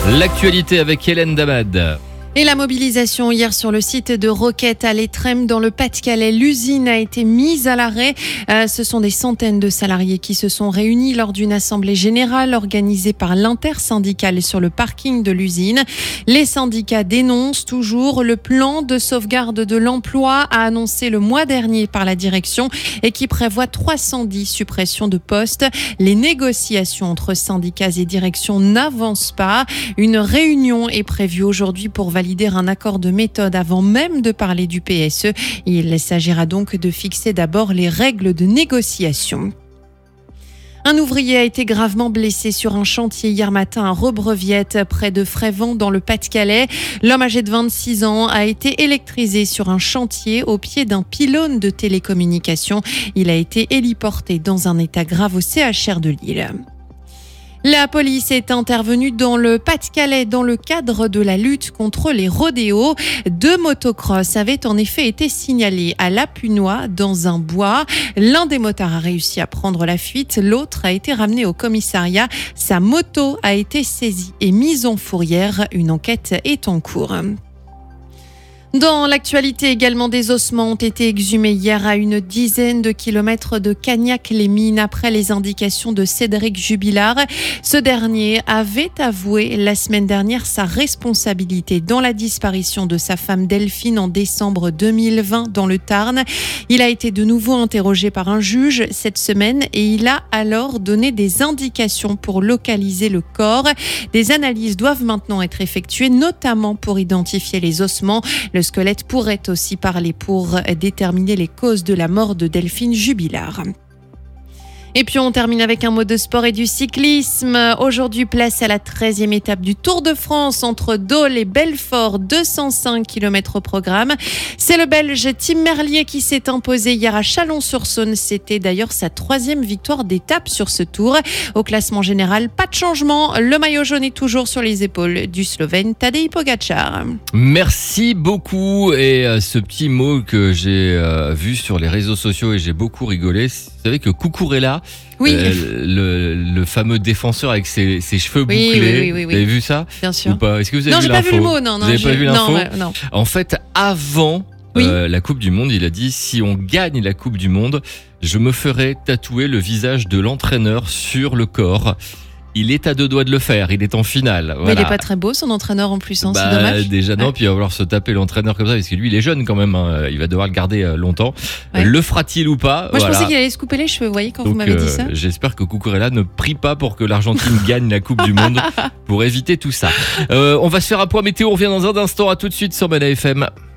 L'actualité avec Hélène Damad. Et la mobilisation hier sur le site de Roquette à l'Étrême dans le Pas-de-Calais. L'usine a été mise à l'arrêt. Ce sont des centaines de salariés qui se sont réunis lors d'une assemblée générale organisée par l'intersyndicale sur le parking de l'usine. Les syndicats dénoncent toujours le plan de sauvegarde de l'emploi annoncé le mois dernier par la direction et qui prévoit 310 suppressions de postes. Les négociations entre syndicats et direction n'avancent pas. Une réunion est prévue aujourd'hui pour valider un accord de méthode avant même de parler du PSE. Il s'agira donc de fixer d'abord les règles de négociation. Un ouvrier a été gravement blessé sur un chantier hier matin à Rebreviette, près de Frévent, dans le Pas-de-Calais. L'homme âgé de 26 ans a été électrisé sur un chantier au pied d'un pylône de télécommunications. Il a été héliporté dans un état grave au CHR de Lille. La police est intervenue dans le Pas-de-Calais dans le cadre de la lutte contre les rodéos. 2 motocross avaient en effet été signalés à Lapunois dans un bois. L'un des motards a réussi à prendre la fuite, l'autre a été ramené au commissariat. Sa moto a été saisie et mise en fourrière. Une enquête est en cours. Dans l'actualité également, des ossements ont été exhumés hier à une dizaine de kilomètres de Cagnac-les-Mines après les indications de Cédric Jubilard. Ce dernier avait avoué la semaine dernière sa responsabilité dans la disparition de sa femme Delphine en décembre 2020 dans le Tarn. Il a été de nouveau interrogé par un juge cette semaine et il a alors donné des indications pour localiser le corps. Des analyses doivent maintenant être effectuées, notamment pour identifier les ossements. Le squelette pourrait aussi parler pour déterminer les causes de la mort de Delphine Jubilard. Et puis on termine avec un mot de sport et du cyclisme. Aujourd'hui, place à la 13e étape du Tour de France entre Dole et Belfort, 205 km au programme. C'est le Belge Tim Merlier qui s'est imposé hier à Chalon-sur-Saône. C'était d'ailleurs sa 3e victoire d'étape sur ce tour. Au classement général, pas de changement. Le maillot jaune est toujours sur les épaules du Slovène Tadej Pogačar. Merci beaucoup. Et ce petit mot que j'ai vu sur les réseaux sociaux et j'ai beaucoup rigolé. Vous savez que Cucurella, oui. Le fameux défenseur avec ses cheveux bouclés, oui. Vous avez vu ça? Bien sûr. Ou pas? Est-ce que vous avez non, vu j'ai l'info? pas vu le mot. Non, vous n'avez pas vu l'info? Non. En fait, avant la Coupe du Monde, il a dit si on gagne la Coupe du Monde, je me ferai tatouer le visage de l'entraîneur sur le corps. Il est à 2 doigts de le faire, il est en finale. Voilà. Mais il est pas très beau son entraîneur en plus, c'est dommage. Déjà non, puis il va falloir se taper l'entraîneur comme ça, parce que lui il est jeune quand même, hein. Il va devoir le garder longtemps. Ouais. Le fera-t-il ou pas? Moi je pensais qu'il allait se couper les cheveux, vous voyez, quand vous m'avez dit ça. J'espère que Cucurella ne prie pas pour que l'Argentine gagne la Coupe du Monde, pour éviter tout ça. On va se faire un point météo, on revient dans un instant, à tout de suite sur Mena FM.